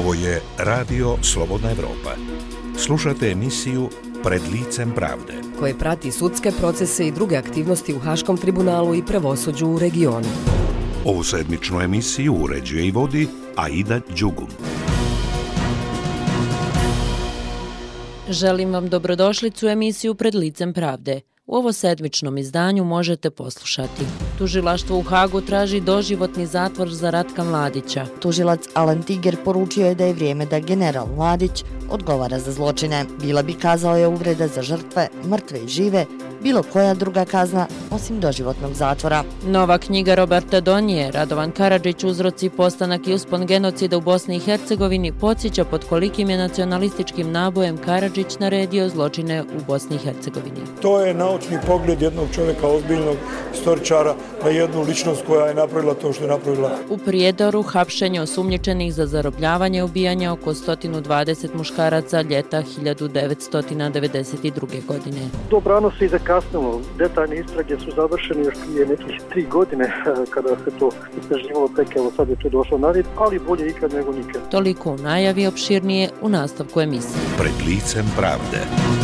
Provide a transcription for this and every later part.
Ovo je Radio Slobodna Evropa. Slušate emisiju Pred licem pravde, koje prati sudske procese i druge aktivnosti u Haškom tribunalu i pravosuđu u regionu. Ovu sedmičnu emisiju uređuje i vodi Aida Đugum. Želim vam dobrodošlicu u emisiju Pred licem pravde. U ovo sedmičnom izdanju možete poslušati. Tužilaštvo u Hagu traži doživotni zatvor za Ratka Mladića. Tužilac Alan Tiger poručio je da je vrijeme da general Mladić odgovara za zločine. Bila bi, kazao je, uvreda za žrtve, mrtve i žive, bilo koja druga kazna osim doživotnog zatvora. Nova knjiga Roberta Donije, Radovan Karadžić, uzroci, postanak i uspon genocida u Bosni i Hercegovini, podsjeća pod kolikim je nacionalističkim nabojem Karadžić naredio zločine u Bosni i Hercegovini. To je naučni pogled jednog čovjeka, ozbiljnog istoričara, na jednu ličnost koja je napravila to što je napravila. U Prijedoru hapšenje osumnjičenih za zarobljavanje i ubijanje oko 120 muškaraca ljeta 1992. godine. Dobrano se i zakasnilo. Detaljne istrage su završene još prije nekih 3 godine kada se to istraživalo, tek evo sad je to došlo na red, ali bolje ikad nego nikad. Toliko u najavi, opširnije u nastavku emisije. Pred licem pravde.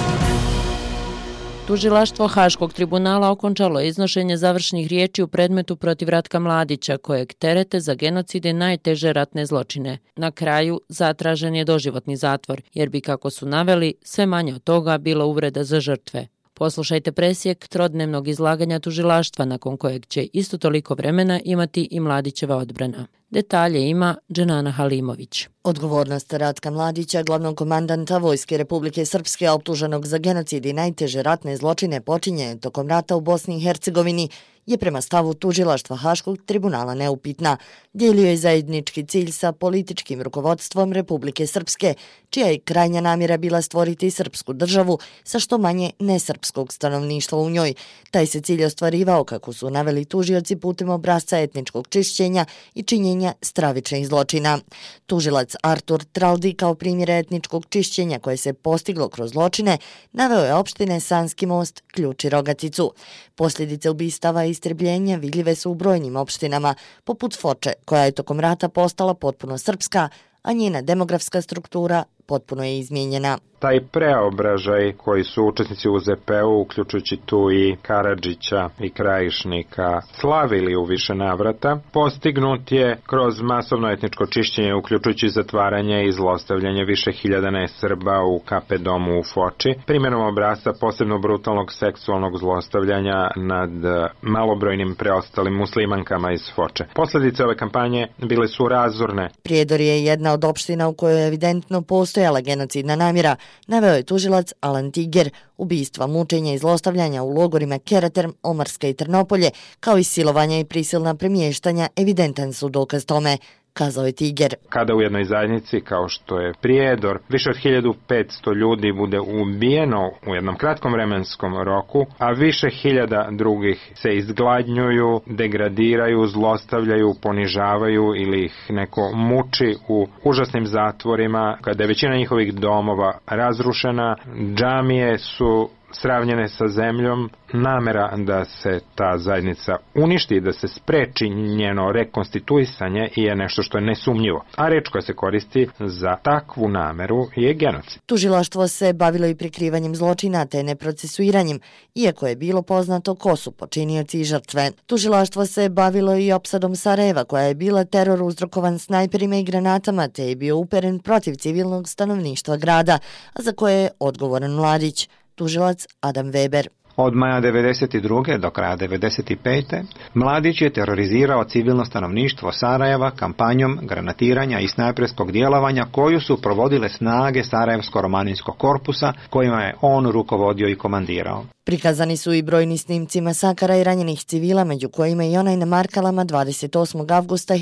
Tužilaštvo Haškog tribunala okončalo je iznošenje završnih riječi u predmetu protiv Ratka Mladića, kojeg terete za genocid i najteže ratne zločine. Na kraju zatražen je doživotni zatvor, jer bi, kako su naveli, sve manje od toga bilo uvreda za žrtve. Poslušajte presjek trodnevnog izlaganja tužilaštva, nakon kojeg će isto toliko vremena imati i Mladićeva odbrana. Detalje ima Dženana Halimović. Odgovornost Ratka Mladića, glavnog komandanta Vojske Republike Srpske, optuženog za genocid i najteže ratne zločine počinjene tokom rata u Bosni i Hercegovini, je prema stavu tužilaštva Haškog tribunala neupitna. Dijelio je zajednički cilj sa političkim rukovodstvom Republike Srpske, čija je krajnja namjera bila stvoriti srpsku državu sa što manje nesrpskog stanovništva u njoj. Taj se cilj ostvarivao, kako su naveli tužioci, putem obrasca etničkog čišćenja i činjenja stravičnih zločina. Tužilac Artur Traldi kao primjer etničkog čišćenja koje se postiglo kroz zločine naveo je opštine Sanski Most, Ključ i Rogaticu. Posljedice ubistava i istrebljenja vidljive su u brojnim opštinama, poput Foče, koja je tokom rata postala potpuno srpska, a njena demografska struktura potpuno je izmijenjena. Taj preobražaj koji su učesnici u ZP-u, uključujući tu i Karadžića i Krajišnika, slavili u više navrata, postignut je kroz masovno etničko čišćenje, uključujući zatvaranje i zlostavljanje više hiljada nesrba u KP domu u Foči, primjenom obrasca posebno brutalnog seksualnog zlostavljanja nad malobrojnim preostalim muslimankama iz Foče. Posljedice ove kampanje bile su razorne. Prijedor je jedna od opština u kojoj je evidentno postojala genocidna namjera, naveo je tužilac Alan Tiger. Ubistva, mučenja i zlostavljanja u logorima Keraterm, Omarska i Trnopolje, kao i silovanja i prisilna premještanja, evidentan su dokaz tome, kazao je Tiger. Kada u jednoj zajednici, kao što je Prijedor, više od 1500 ljudi bude ubijeno u jednom kratkom vremenskom roku, a više hiljada drugih se izgladnjuju, degradiraju, zlostavljaju, ponižavaju ili ih neko muči u užasnim zatvorima, kada je većina njihovih domova razrušena, džamije su sravnjene sa zemljom, namera da se ta zajednica uništi, da se spreči njeno rekonstituisanje je nešto što je nesumnjivo. A reč koja se koristi za takvu nameru je genocid. Tužilaštvo se bavilo i prikrivanjem zločina te neprocesuiranjem, iako je bilo poznato ko su počinioci i žrtve. Tužilaštvo se bavilo i opsadom Sarajeva, koja je bila teror uzrokovan snajperima i granatama te je bio uperen protiv civilnog stanovništva grada, a za koje je odgovoran Mladić. Tužilac Adam Weber. Od maja 1992. do kraja 1995. Mladić je terorizirao civilno stanovništvo Sarajeva kampanjom granatiranja i snajperskog djelovanja koju su provodile snage Sarajevsko-romaninskog korpusa kojima je on rukovodio i komandirao. Prikazani su i brojni snimci masakara i ranjenih civila, među kojima i onaj na Markalama 28. avgusta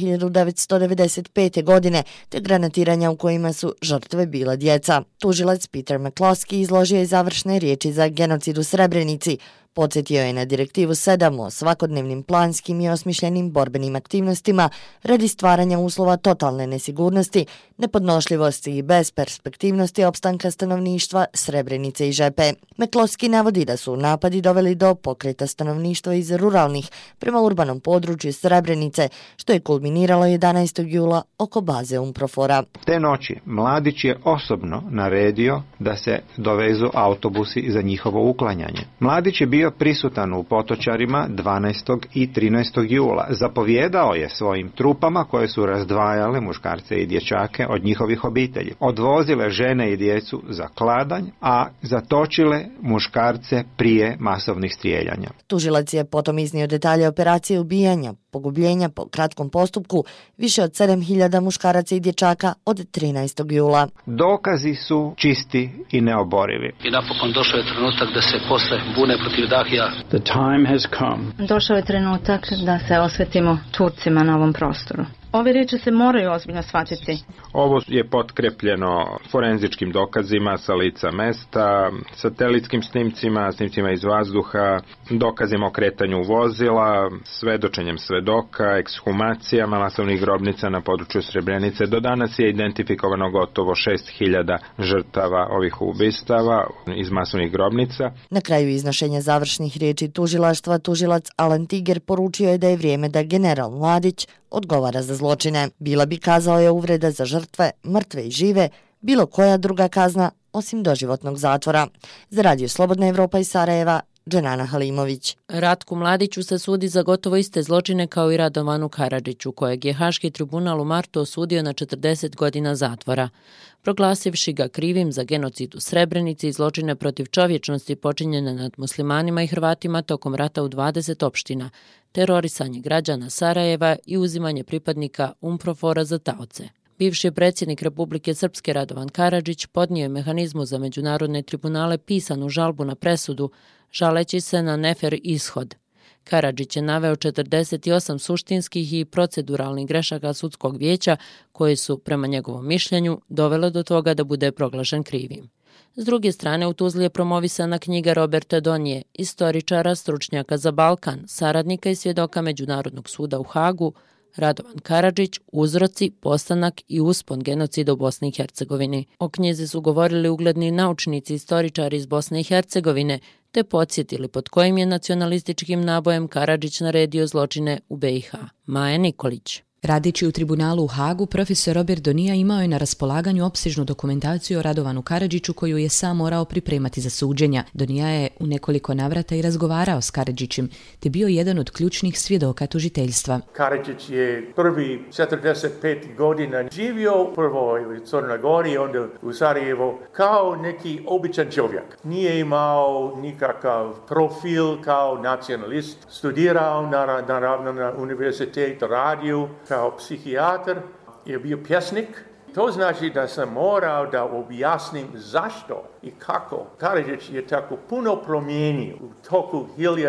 1995. godine, te granatiranja u kojima su žrtve bila djeca. Tužilac Peter McCloskey izložio je završne riječi za genocid u Srebrenici. Podsjetio je na direktivu 7 o svakodnevnim planskim i osmišljenim borbenim aktivnostima radi stvaranja uslova totalne nesigurnosti, nepodnošljivosti i besperspektivnosti opstanka stanovništva Srebrenice i Žepe. McCloskey navodi da su napadi doveli do pokreta stanovništva iz ruralnih prema urbanom području Srebrenice, što je kulminiralo 11. jula oko baze UNPROFOR-a. Te noći Mladić je osobno naredio da se dovezu autobusi za njihovo uklanjanje. Mladić je bio prisutan u Potočarima 12. i 13. jula. Zapovjedao je svojim trupama koje su razdvajale muškarce i dječake od njihovih obitelji. Odvozile žene i djecu za kladanj, a zatočile muškarce prije masovnih strijeljanja. Tužilac je potom iznio detalje operacije ubijanja, pogubljenja po kratkom postupku više od 7.000 muškaraca i dječaka od 13. jula. Dokazi su čisti i neoborivi. I napokon došao je trenutak da se posle bune protiv Dahija. The time has come. Došao je trenutak da se osvetimo Turcima na ovom prostoru. Ove riječi se moraju ozbiljno shvatiti. Ovo je potkrepljeno forenzičkim dokazima sa lica mesta, satelitskim snimcima iz vazduha, dokazima o kretanju vozila, svedočenjem svedoka, ekshumacijama masovnih grobnica na području Srebrenice. Do danas je identifikovano gotovo 6.000 žrtava ovih ubistava iz masovnih grobnica. Na kraju iznošenja završnih riječi tužilaštva, tužilac Alan Tiger poručio je da je vrijeme da general Mladić odgovara za zločine. Bila bi, kazao je, uvreda za žrtve, mrtve i žive, bilo koja druga kazna osim doživotnog zatvora. Za Radio Slobodna Evropa iz Sarajeva, Dženana Halimović. Ratku Mladiću se sudi za gotovo iste zločine kao i Radovanu Karadžiću, kojeg je Haški tribunal u martu osudio na 40 godina zatvora, proglasivši ga krivim za genocid u Srebrenici i zločine protiv čovječnosti počinjene nad muslimanima i Hrvatima tokom rata u 20 opština, terorisanje građana Sarajeva i uzimanje pripadnika UNPROFOR-a za taoce. Bivši predsjednik Republike Srpske Radovan Karadžić podnio je mehanizmu za međunarodne tribunale pisanu žalbu na presudu, žaleći se na nefer ishod. Karadžić je naveo 48 suštinskih i proceduralnih grešaka sudskog vijeća koje su, prema njegovom mišljenju, dovele do toga da bude proglašen krivim. S druge strane, u Tuzli je promovisana knjiga Roberta Donije, istoričara, stručnjaka za Balkan, saradnika i svjedoka Međunarodnog suda u Hagu, Radovan Karadžić, uzroci, postanak i uspon genocida u Bosni i Hercegovini. O knjizi su govorili ugledni naučnici i istoričari iz Bosne i Hercegovine, te podsjetili pod kojim je nacionalističkim nabojem Karadžić naredio zločine u BiH. Maja Nikolić. Radeći u tribunalu u Hagu, profesor Robert Donija imao je na raspolaganju opsežnu dokumentaciju o Radovanu Karadžiću koju je sam morao pripremati za suđenja. Donija je u nekoliko navrata i razgovarao s Karadžićem, te bio jedan od ključnih svjedoka tužiteljstva. Karadžić je prvi 45 godina živio prvo u Crnoj Gori, onda u Sarajevo kao neki običan čovjek. Nije imao nikakav profil kao nacionalist, studirao na univerzitetu, radio kao psihijatar, je bio pjesnik. To znači da sam morao da objasnim zašto i kako Karadžić je tako puno promijenio u toku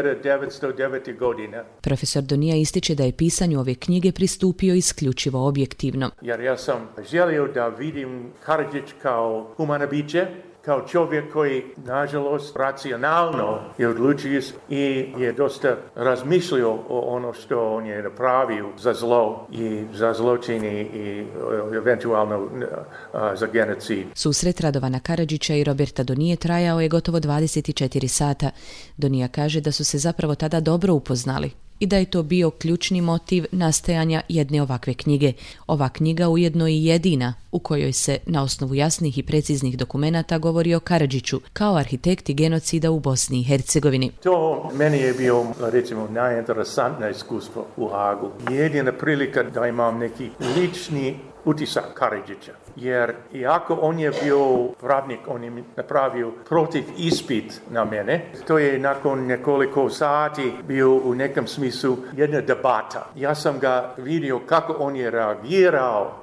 1909. godine. Profesor Donija ističe da je pisanju ove knjige pristupio isključivo objektivno. Jer ja sam želio da vidim Karadžić kao humano biće, kao čovjek koji, nažalost, racionalno je odlučio i je dosta razmišljao o ono što on je napravio za zlo i za zločini i eventualno za genocid. Susret Radovana Karadžića i Roberta Donije trajao je gotovo 24 sata. Donija kaže da su se zapravo tada dobro upoznali i da je to bio ključni motiv nastajanja jedne ovakve knjige. Ova knjiga ujedno i jedina u kojoj se na osnovu jasnih i preciznih dokumenata govori o Karadžiću kao arhitekti genocida u Bosni i Hercegovini. To meni je bio, recimo, najinteresantnije iskustvo u Hagu. Jedina prilika da imam neki lični utisak Karadžića. Jer iako on je bio pravnik, on je napravio protiv ispit na mene. To je nakon nekoliko sati bio u nekom smislu jedna debata. Ja sam ga vidio kako on je reagirao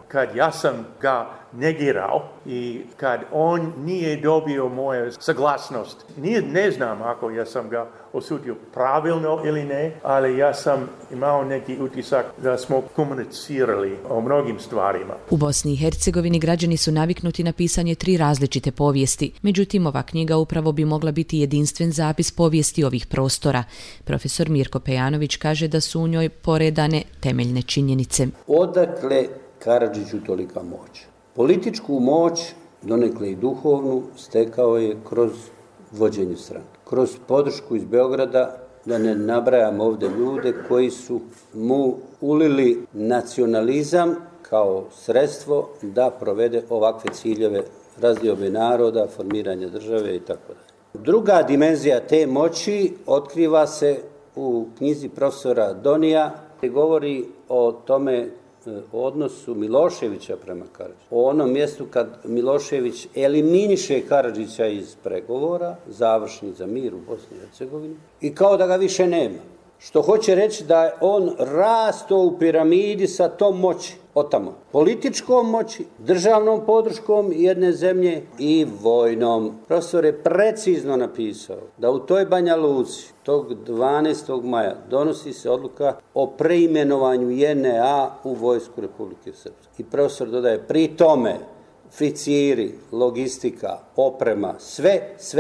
kad ja sam ga negirao i kad on nije dobio moju saglasnost. Ne znam ako ja sam ga osudio pravilno ili ne, ali ja sam imao neki utisak da smo komunicirali o mnogim stvarima. U Bosni i Hercegovini građani su naviknuti na pisanje 3 različite povijesti. Međutim, ova knjiga upravo bi mogla biti jedinstven zapis povijesti ovih prostora. Profesor Mirko Pejanović kaže da su u njoj poredane temeljne činjenice. Odakle Karadžiću tolika moć? Političku moć, donekle i duhovnu, stekao je kroz vođenje stranke. Kroz podršku iz Beograda, da ne nabrajam ovdje ljude koji su mu ulili nacionalizam kao sredstvo da provede ovakve ciljeve razdiobe naroda, formiranja države itd. Druga dimenzija te moći otkriva se u knjizi profesora Donija, gdje govori o tome, o odnosu Miloševića prema Karadžiću. O onom mjestu kad Milošević eliminiše Karadžića iz pregovora, završni za mir u Bosni i Hercegovini, i kao da ga više nema. Što hoće reći da je on rastao u piramidi sa tom moći, otamo. Političkom moći, državnom podrškom jedne zemlje i vojnom. Profesor je precizno napisao da u toj Banja Luci tog 12. maja donosi se odluka o preimenovanju JNA u vojsku Republike Srpske. I profesor dodaje, pri tome ficiri, logistika, oprema, sve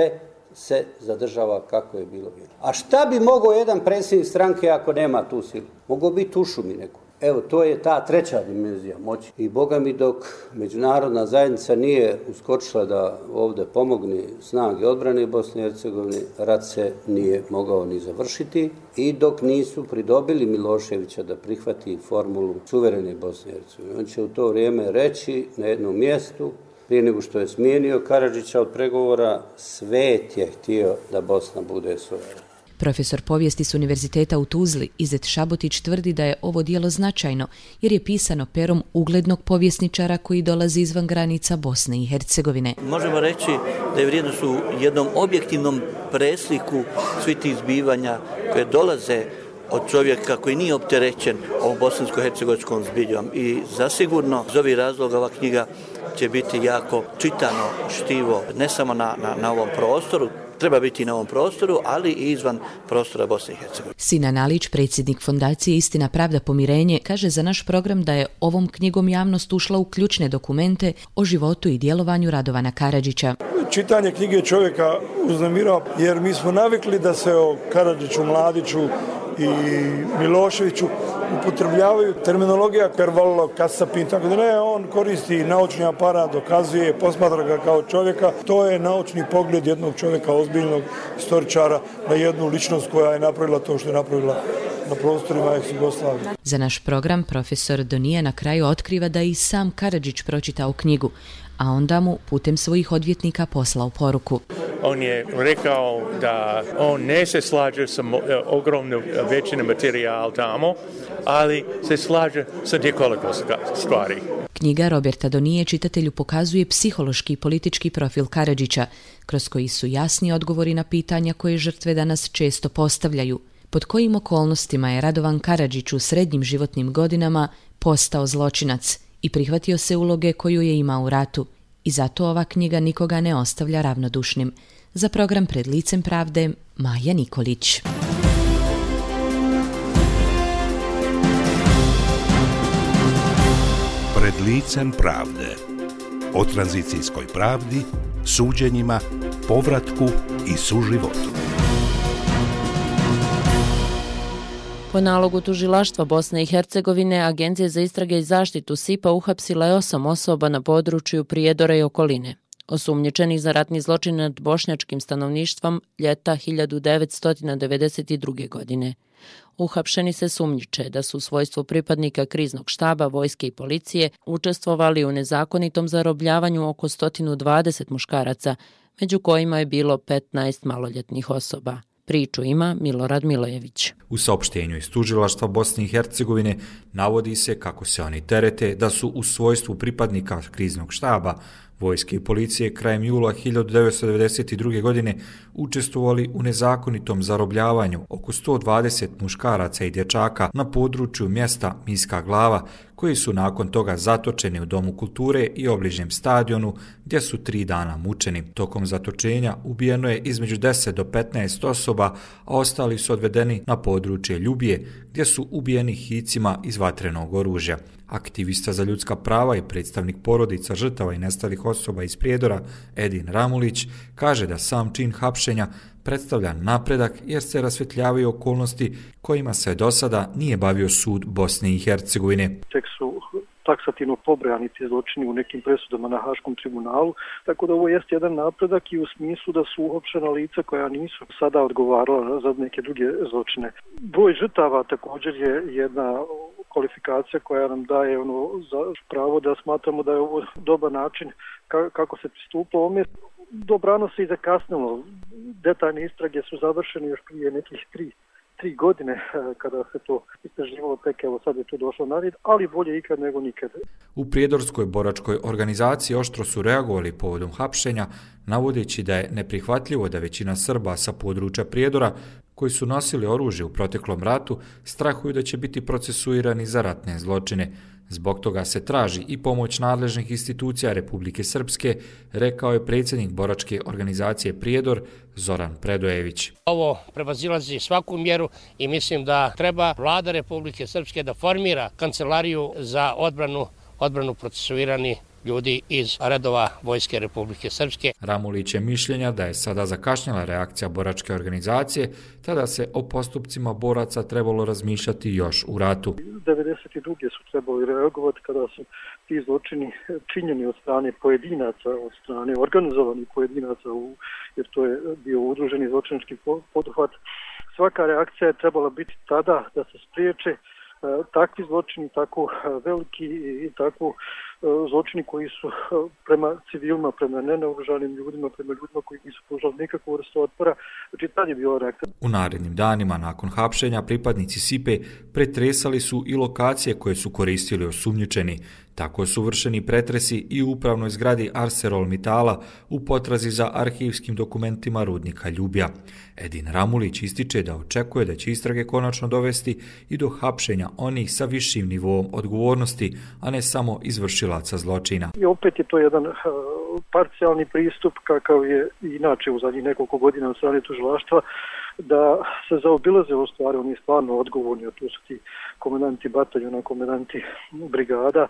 se zadržava kako je bilo. A šta bi mogao jedan predsjednik stranke ako nema tu silu? Mogao biti u šumi neko. Evo, to je ta treća dimenzija moći. I Boga mi, dok međunarodna zajednica nije uskočila da ovdje pomogne snage odbrane Bosne i Hercegovine, rat se nije mogao ni završiti. I dok nisu pridobili Miloševića da prihvati formulu suverene Bosne i Hercegovine. On će u to vrijeme reći na jednom mjestu, prije nego što je smijenio Karadžića od pregovora, svet je htio da Bosna bude suverena. Profesor povijesti s Univerziteta u Tuzli, Izet Šabotić, tvrdi da je ovo djelo značajno jer je pisano perom uglednog povjesničara koji dolazi izvan granica Bosne i Hercegovine. Možemo reći da je vrijednost u jednom objektivnom presliku svih tih zbivanja koje dolaze od čovjeka koji nije opterećen ovom bosansko-hercegovačkom zbiljom. I zasigurno iz ovih razloga ova knjiga će biti jako čitano štivo, ne samo na ovom prostoru, treba biti i na ovom prostoru, ali i izvan prostora Bosne i Hercegovine. Sinan Alić, predsjednik Fondacije Istina, pravda, pomirenje, kaže za naš program da je ovom knjigom javnost ušla u ključne dokumente o životu i djelovanju Radovana Karadžića. Čitanje knjige čovjeka uznemirava, jer mi smo navikli da se o Karadžiću, Mladiću i Miloševiću upotrebljavaju terminologija Karvallo, Kasapin, tako da ne, on koristi naučni aparat, dokazuje, posmatra ga kao čovjeka. To je naučni pogled jednog čovjeka, ozbiljnog istoričara, na jednu ličnost koja je napravila to što je napravila na prostorima ex-Jugoslavije. Za naš program profesor Donija na kraju otkriva da i sam Karadžić pročitao knjigu, a onda mu putem svojih odvjetnika poslao poruku. On je rekao da on ne se slaže sa ogromnom većinom materijala tamo, ali se slaže sa nekoliko stvari. Knjiga Roberta Donije čitatelju pokazuje psihološki i politički profil Karadžića, kroz koji su jasni odgovori na pitanja koje žrtve danas često postavljaju. Pod kojim okolnostima je Radovan Karadžić u srednjim životnim godinama postao zločinac i prihvatio se uloge koju je imao u ratu. I zato ova knjiga nikoga ne ostavlja ravnodušnim. Za program Pred licem pravde, Maja Nikolić. Pred licem pravde. O tranzicijskoj pravdi, suđenjima, povratku i suživotu. Po nalogu tužilaštva Bosne i Hercegovine, Agencija za istrage i zaštitu SIP-a uhapsila je 8 osoba na području Prijedora i okoline, osumnjičenih za ratni zločin nad bošnjačkim stanovništvom ljeta 1992. godine. Uhapšeni se sumnjiče da su u svojstvu pripadnika kriznog štaba, vojske i policije učestvovali u nezakonitom zarobljavanju oko 120 muškaraca, među kojima je bilo 15 maloljetnih osoba. Priču ima Milorad Milojević. U saopštenju iz tužilaštva Bosne i Hercegovine navodi se kako se oni terete da su u svojstvu pripadnika kriznog štaba, vojske i policije krajem jula 1992. godine učestvovali u nezakonitom zarobljavanju oko 120 muškaraca i dječaka na području mjesta Miska Glava, koji su nakon toga zatočeni u Domu kulture i obližnjem stadionu gdje su 3 dana mučeni. Tokom zatočenja ubijeno je između 10 do 15 osoba, a ostali su odvedeni na područje Ljubije gdje su ubijeni hicima iz vatrenog oružja. Aktivista za ljudska prava i predstavnik porodica žrtava i nestalih osoba iz Prijedora Edin Ramulić kaže da sam čin hapšenja predstavlja napredak jer se rasvjetljavaju okolnosti kojima se do sada nije bavio sud Bosne i Hercegovine. Tek su taksativno pobrojani ti zločini u nekim presudama na Haškom tribunalu, tako da ovo jeste jedan napredak i u smislu da su uhapšena lica koja nisu sada odgovarala za neke druge zločine. Broj žrtava također je jedna kvalifikacija koja nam daje za pravo da smatramo da je ovo dobar način kako se pristupa ovome. Dobrano se i zakasnilo. Detaljne istrage su završene još prije nekih tri godine kada se to istraživalo, tek evo sad je to došlo na red, ali bolje ikad nego nikad. U Prijedorskoj boračkoj organizaciji oštro su reagovali povodom hapšenja, navodeći da je neprihvatljivo da većina Srba sa područja Prijedora koji su nosili oružje u proteklom ratu strahuju da će biti procesuirani za ratne zločine. Zbog toga se traži i pomoć nadležnih institucija Republike Srpske, rekao je predsjednik boračke organizacije Prijedor Zoran Predojević. Ovo prevazilazi svaku mjeru i mislim da treba vlada Republike Srpske da formira kancelariju za odbranu procesuirani ljudi iz redova Vojske Republike Srpske. Ramulić je mišljenja da je sada zakašnjela reakcija boračke organizacije, tada se o postupcima boraca trebalo razmišljati još u ratu. 92. su trebali reagovati kada su ti zločini činjeni od strane pojedinaca, od strane organizovanih pojedinaca, jer to je bio udruženi zločinački poduhvat. Svaka reakcija je trebala biti tada da se spriječe takvi zločini, tako veliki i tako zločini koji su prema civilima, prema nenaoružanim ljudima, prema ljudima koji nisu pružali nikakvu vrstu otpora. Znači, tad je bila reakcija. U narednim danima nakon hapšenja pripadnici SIPE pretresali su i lokacije koje su koristili osumnjičeni. Tako su vršeni pretresi i u upravnoj zgradi ArcelorMittala u potrazi za arhivskim dokumentima rudnika Ljubja. Edin Ramulić ističe da očekuje da će istrage konačno dovesti i do hapšenja onih sa višim nivoom odgovornosti, a ne samo izvršilaca zločina. I opet je to jedan parcijalni pristup kakav je inače u zadnjih nekoliko godina od strane tužilaštva, da se zaobilaze u stvari oni stvarno odgovorni, a tu su ti komendanti bataljona, komendanti brigada,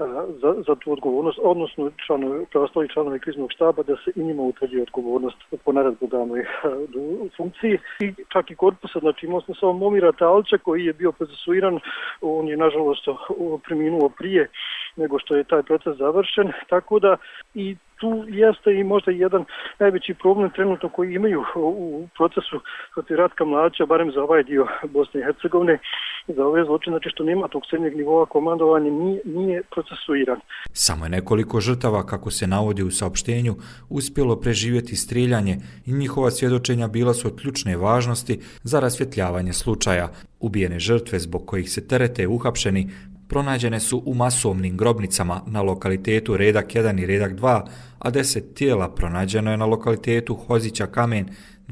za tu odgovornost, odnosno preostali članovi kriznog štaba, da se i njima utvrdi odgovornost po naredbodavnoj funkciji. I čak i korpusa, znači imao smo samo Momira Talča koji je bio procesuiran, on je nažalost preminuo prije nego što je taj proces završen, tako da i tu jeste i možda jedan najveći problem trenutno koji imaju u procesu protiv Ratka Mladića, barem za ovaj dio Bosne i Hercegovine, za ove zločine, znači što nema tog srednjeg nivoa komandovanja, nije procesuiran. Samo je nekoliko žrtava, kako se navodi u saopštenju, uspjelo preživjeti strijeljanje i njihova svjedočenja bila su od ključne važnosti za rasvjetljavanje slučaja. Ubijene žrtve zbog kojih se terete uhapšeni pronađene su u masovnim grobnicama na lokalitetu Redak 1 i Redak 2, a 10 tijela pronađeno je na lokalitetu Hozića Kamen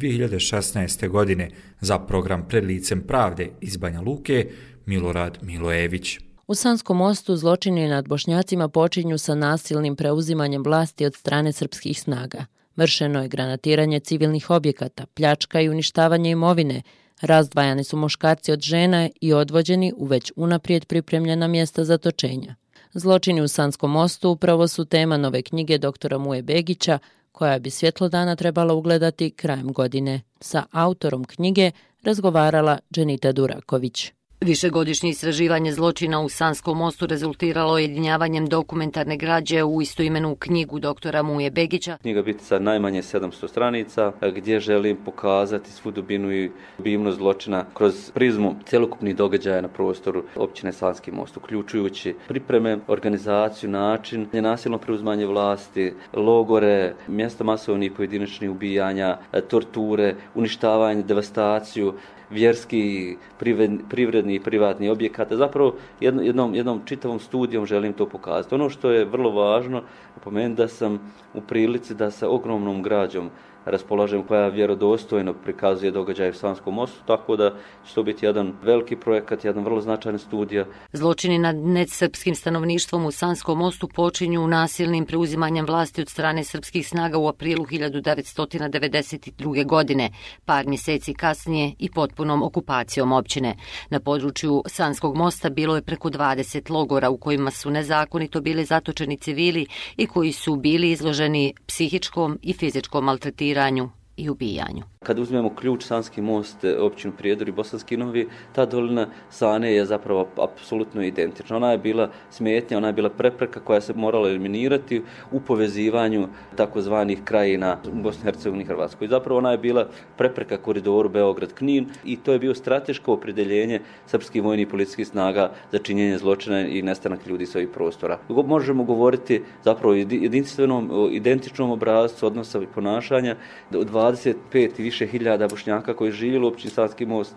2016. godine za program Pred licem pravde iz Banja Luke Milorad Milojević. U Sanskom Mostu zločini nad Bošnjacima počinju sa nasilnim preuzimanjem vlasti od strane srpskih snaga. Vršeno je granatiranje civilnih objekata, pljačka i uništavanje imovine, razdvajani su muškarci od žena i odvođeni u već unaprijed pripremljena mjesta zatočenja. Zločini u Sanskom Mostu upravo su tema nove knjige doktora Muje Begića, koja bi svjetlo dana trebala ugledati krajem godine. Sa autorom knjige razgovarala Dženita Duraković. Višegodišnje istraživanje zločina u Sanskom Mostu rezultiralo jedinjavanjem dokumentarne građe u istoimenu knjigu doktora Muje Begića. Knjiga biti sa najmanje 700 stranica, gdje želim pokazati svu dubinu i obimnost zločina kroz prizmu cjelokupnih događaja na prostoru općine Sanski Most, uključujući pripreme, organizaciju, način, nasilno preuzimanje vlasti, logore, mjesta masovnih pojedinačnih ubijanja, torture, uništavanje, devastaciju, vjerski, privredni i privatni objekata. Zapravo jednom čitavom studijom želim to pokazati. Ono što je vrlo važno, napomenuti da sam u prilici da sa ogromnom građom raspolažemo, koja vjerodostojno prikazuje događaje u Sanskom mostu, tako da će to biti jedan veliki projekat, jedan vrlo značajan studija. Zločini nad nesrpskim stanovništvom u Sanskom mostu počinju nasilnim preuzimanjem vlasti od strane srpskih snaga u aprilu 1992. godine, par mjeseci kasnije i potpunom okupacijom općine. Na području Sanskog mosta bilo je preko 20 logora u kojima su nezakonito bili zatočeni civili i koji su bili izloženi psihičkom i fizičkom maltretiranju i ubijanju. Kad uzmemo ključ Sanski most, općinu Prijedor i Bosanski Novi, ta dolina Sane je zapravo apsolutno identična. Ona je bila smetnja, ona je bila prepreka koja se morala eliminirati u povezivanju takozvanih krajina Bosne i Hercegovine i Hrvatskoj. I zapravo ona je bila prepreka koridoru Beograd-Knin i to je bio strateško opredjeljenje srpskih vojnih i policijskih snaga za činjenje zločina i nestanak ljudi sa ovih prostora. Možemo govoriti zapravo o identičnom obrascu odnosa i ponašanja. 25 i više hiljada Bošnjaka koji živjeli u općini Sanski most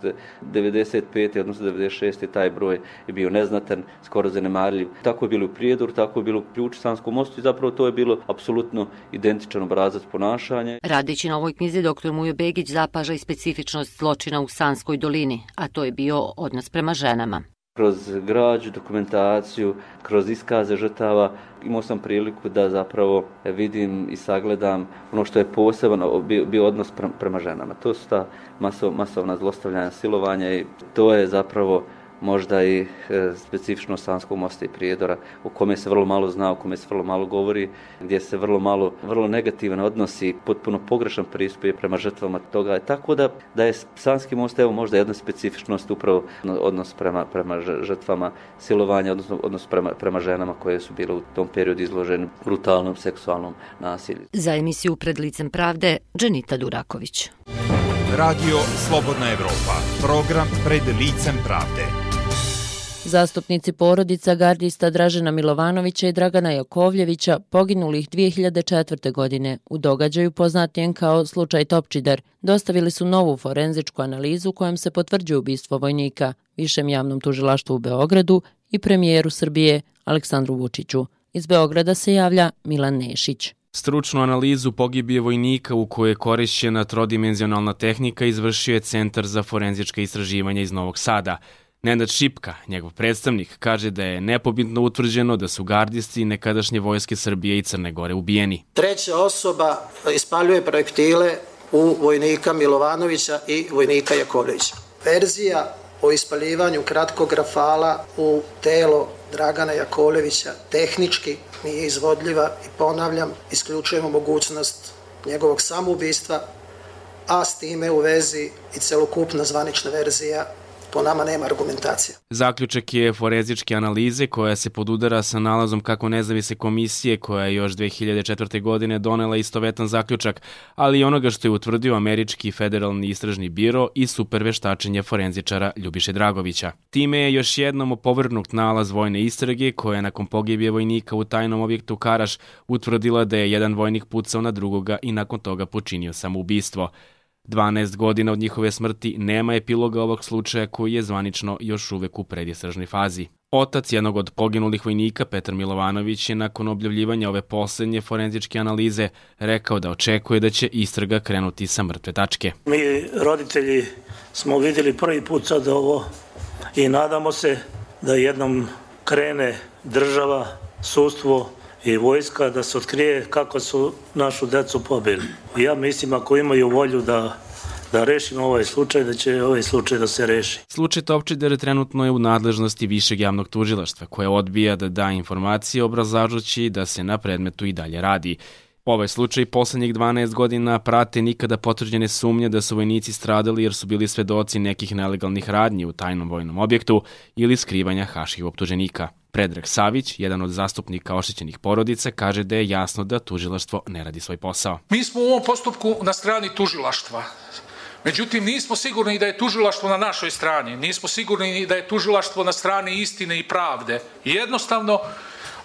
95. odnosno 96. taj broj je bio neznatan, skoro zanemarljiv. Tako je bilo u Prijedoru, tako je bilo u ključu Sanskom mostu i zapravo to je bilo apsolutno identičan obrazac ponašanja. Radeći na ovoj knjizi, dr. Mujo Begić zapaža i specifičnost zločina u Sanskoj dolini, a to je bio odnos prema ženama. Kroz građu, dokumentaciju, kroz iskaze žrtava imao sam priliku da zapravo vidim i sagledam ono što je poseban bio odnos prema ženama. To su ta masovna zlostavljanja, silovanja i to je zapravo možda i specifično Sanskog mosta i Prijedora, o kome se vrlo malo zna, o kome se vrlo malo govori, gdje se vrlo negativan odnosi, potpuno pogrešan pristup je prema žrtvama toga. Tako da je Sanski most možda jedna specifičnost upravo odnos prema žrtvama silovanja, odnos prema ženama koje su bile u tom periodu izložene brutalnom seksualnom nasilju. Za emisiju Pred licem pravde, Dženita Duraković. Radio Slobodna Evropa, program Pred licem pravde. Zastupnici porodica gardista Dražena Milovanovića i Dragana Jakovljevića poginulih 2004. godine u događaju poznatijem kao slučaj Topčider dostavili su novu forenzičku analizu kojom se potvrđuje ubistvo vojnika Višem javnom tužilaštvu u Beogradu i premijeru Srbije Aleksandru Vučiću. Iz Beograda se javlja Milan Nešić. Stručnu analizu pogibije vojnika u kojoj je korišćena trodimenzionalna tehnika izvršio je Centar za forenzička istraživanja iz Novog Sada. Nenad Šipka, njegov predstavnik, kaže da je nepobitno utvrđeno da su gardisti nekadašnje vojske Srbije i Crne Gore ubijeni. Treća osoba ispaljuje projektile u vojnika Milovanovića i vojnika Jakovljevića. Verzija o ispaljivanju kratkog rafala u telo Dragana Jakovljevića tehnički nije izvodljiva i ponavljam, isključujemo mogućnost njegovog samoubistva, a s time u vezi i celokupna zvanična verzija po nama nema argumentacija. Zaključak je forenzičke analize koja se podudara sa nalazom kako nezavisne komisije koja je još 2004. godine donela istovetan zaključak, ali i onoga što je utvrdio Američki federalni istražni biro i superveštačenje forenzičara Ljubiše Dragovića. Time je još jednom opovrgnut nalaz vojne istrage koja je nakon pogibije vojnika u tajnom objektu Karaš utvrdila da je jedan vojnik pucao na drugoga i nakon toga počinio samoubistvo. 12 godina od njihove smrti nema epiloga ovog slučaja koji je zvanično još uvek u predistražnoj fazi. Otac jednog od poginulih vojnika, Petar Milovanović, je nakon objavljivanja ove posljednje forenzičke analize rekao da očekuje da će istraga krenuti sa mrtve tačke. Mi roditelji smo vidjeli prvi put sad ovo i nadamo se da jednom krene država, sudstvo i vojska da se otkrije kako su našu decu pobili. Ja mislim ako imaju volju da rešimo ovaj slučaj, da će ovaj slučaj da se reši. Slučaj Topčider trenutno je u nadležnosti Višeg javnog tužilaštva, koje odbija da da informacije obrazlažući da se na predmetu i dalje radi. Ovaj slučaj poslednjih 12 godina prate nikada potvrđene sumnje da su vojnici stradali jer su bili svedoci nekih nelegalnih radnji u tajnom vojnom objektu ili skrivanja haških optuženika. Predrag Savić, jedan od zastupnika oštećenih porodica, kaže da je jasno da tužilaštvo ne radi svoj posao. Mi smo u ovom postupku na strani tužilaštva. Međutim, nismo sigurni da je tužilaštvo na našoj strani. Nismo sigurni da je tužilaštvo na strani istine i pravde. Jednostavno,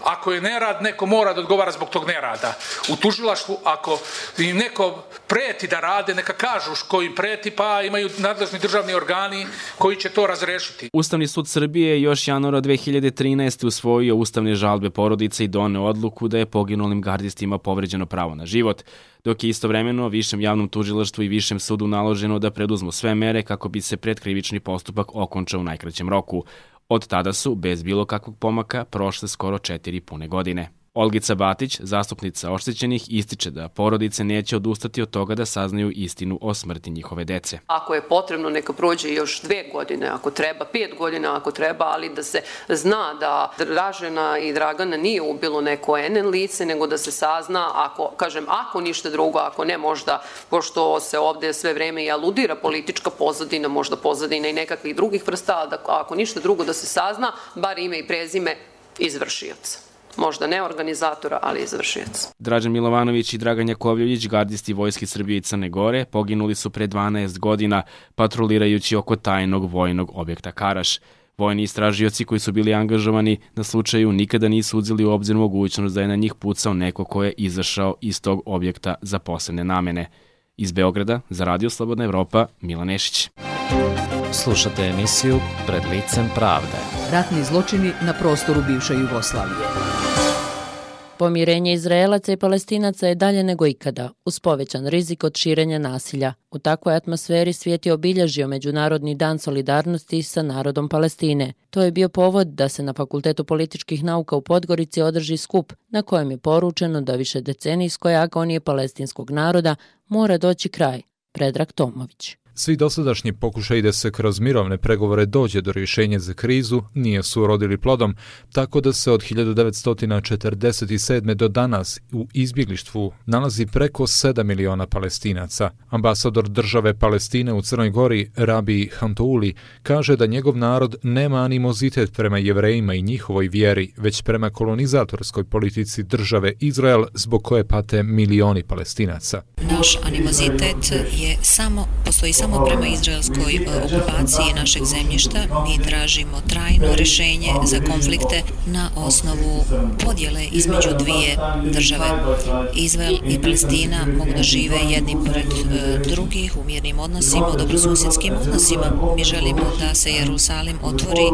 ako je nerad, neko mora da odgovara zbog tog nerada. U tužilaštvu, ako im neko preti da rade, neka kažu ko im preti, pa imaju nadležni državni organi koji će to razrešiti. Ustavni sud Srbije još januara 2013. usvojio ustavne žalbe porodice i doneo odluku da je poginulim gardistima povređeno pravo na život, dok je istovremeno Višem javnom tužilaštvu i Višem sudu naloženo da preduzmu sve mere kako bi se predkrivični postupak okončao u najkraćem roku. Od tada su, bez bilo kakvog pomaka, prošle skoro 4 pune godine. Olgica Batić, zastupnica oštećenih, ističe da porodice neće odustati od toga da saznaju istinu o smrti njihove dece. Ako je potrebno, neka prođe još 2 godine, ako treba, 5 godina ako treba, ali da se zna da Dražena i Dragana nije ubilo neko NN lice, nego da se sazna, ako ništa drugo, ako ne možda, pošto se ovde sve vreme i aludira politička pozadina, možda pozadina i nekakvih drugih vrsta, ako ništa drugo da se sazna, bar ime i prezime izvršioca. Možda ne organizatora, ali izvršioca. Dražen Milovanović i Dragan Jakovljević, gardisti Vojske Srbije i Crne Gore, poginuli su pre 12 godina patrolirajući oko tajnog vojnog objekta Karaš. Vojni istražioci koji su bili angažovani na slučaju nikada nisu uzeli u obzir mogućnost da je na njih pucao neko ko je izašao iz tog objekta za posebne namene. Iz Beograda, za Radio Slobodna Evropa, Milan Nešić. Slušate emisiju Pred licem pravde. Ratni zločini na prostoru bivše Jugoslavije. Pomirenje Izraelaca i Palestinaca je dalje nego ikada, uz povećan rizik od širenja nasilja. U takvoj atmosferi svijet je obilježio Međunarodni dan solidarnosti sa narodom Palestine. To je bio povod da se na Fakultetu političkih nauka u Podgorici održi skup na kojem je poručeno da više decenijskoj agonije palestinskog naroda mora doći kraj. Predrag Tomović. Svi dosadašnji pokušaji da se kroz mirovne pregovore dođe do rješenja za krizu nije su urodili plodom, tako da se od 1947. do danas u izbjeglištvu nalazi preko 7 miliona Palestinaca. Ambasador države Palestine u Crnoj Gori, Rabi Hantouli, kaže da njegov narod nema animozitet prema Jevrejima i njihovoj vjeri, već prema kolonizatorskoj politici države Izrael, zbog koje pate milioni Palestinaca. Naš animozitet postoji samo prema izraelskoj okupaciji našeg zemljišta. Mi tražimo trajno rješenje za konflikte na osnovu podjele između dvije države. Izrael i Palestina mogu da žive jedni pored drugih u mirnim odnosima, u dobrosusjedskim odnosima. Mi želimo da se Jerusalim otvori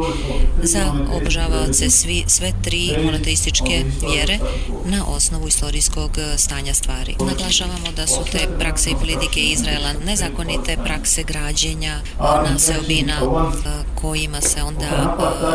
za obožavaoce sve tri monoteističke vjere na osnovu istorijskog stanja stvari. Naglašavamo da su te prakse i politike Izraela nezakonite prakse građenja naseobina kojima se onda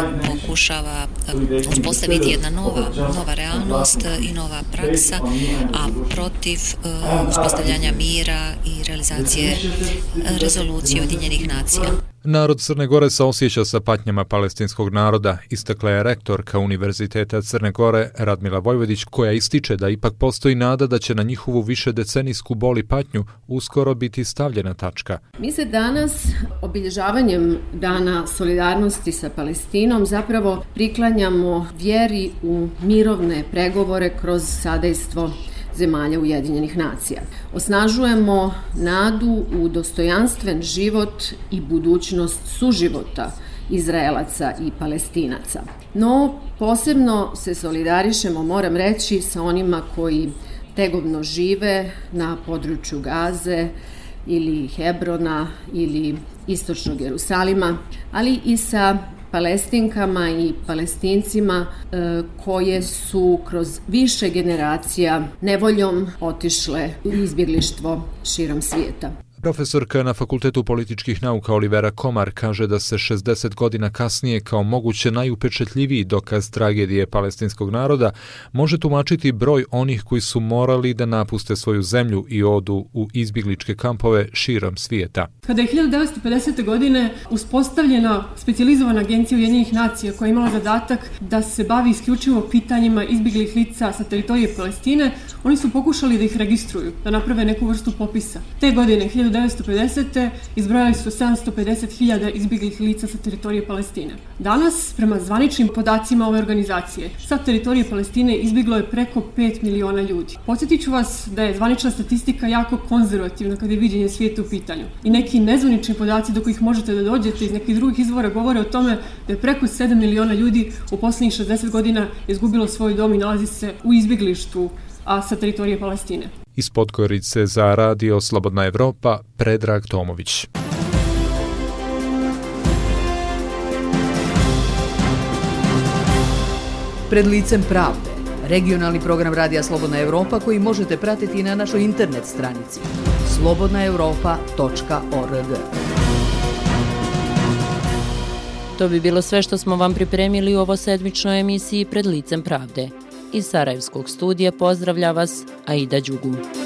pokušava uspostaviti jedna nova realnost i nova praksa, a protiv uspostavljanja mira i realizacije rezolucije Ujedinjenih nacija. Narod Crne Gore se osjeća sa patnjama palestinskog naroda, istakla je rektorka Univerziteta Crne Gore Radmila Vojvodić, koja ističe da ipak postoji nada da će na njihovu višedecenijsku bol i patnju uskoro biti stavljena tačka. Mi se danas obilježavanjem Dana solidarnosti sa Palestinom zapravo priklanjamo vjeri u mirovne pregovore kroz sadejstvo zemalja Ujedinjenih nacija. Osnažujemo nadu u dostojanstven život i budućnost suživota Izraelaca i Palestinaca. No, posebno se solidarišemo, moram reći, sa onima koji tegobno žive na području Gaze ili Hebrona ili istočnog Jerusalima, ali i sa Palestinkama i Palestincima koje su kroz više generacija nevoljom otišle u izbjeglištvo širom svijeta. Profesorka na Fakultetu političkih nauka Olivera Komar kaže da se 60 godina kasnije kao moguće najupečetljiviji dokaz tragedije palestinskog naroda može tumačiti broj onih koji su morali da napuste svoju zemlju i odu u izbjegličke kampove širom svijeta. Kada je 1950. godine uspostavljena specijalizovana agencija Ujedinjenih nacija koja je imala zadatak da se bavi isključivo pitanjima izbjeglih lica sa teritorije Palestine, oni su pokušali da ih registruju, da naprave neku vrstu popisa. Te godine, 1950. izbrojali su 750.000 izbjeglih lica sa teritorije Palestine. Danas, prema zvaničnim podacima ove organizacije, sa teritorije Palestine izbjeglo je preko 5 miliona ljudi. Podsjetit ću vas da je zvanična statistika jako konzervativna kada je viđenje svijeta u pitanju. I neki nezvanični podaci do kojih možete da dođete iz nekih drugih izvora govore o tome da je preko 7 miliona ljudi u posljednjih 60 godina izgubilo svoj dom i nalazi se u izbjeglištvu, a sa teritorije Palestine. Iz Podgorice za radio Slobodna Evropa, Predrag Tomović. Pred licem pravde, regionalni program Radija Slobodna Evropa koji možete pratiti na našoj internet stranici slobodnaevropa.org. To bi bilo sve što smo vam pripremili u ovo sedmičnoj emisiji Pred licem pravde. Iz Sarajevskog studija pozdravlja vas Aida Đugu.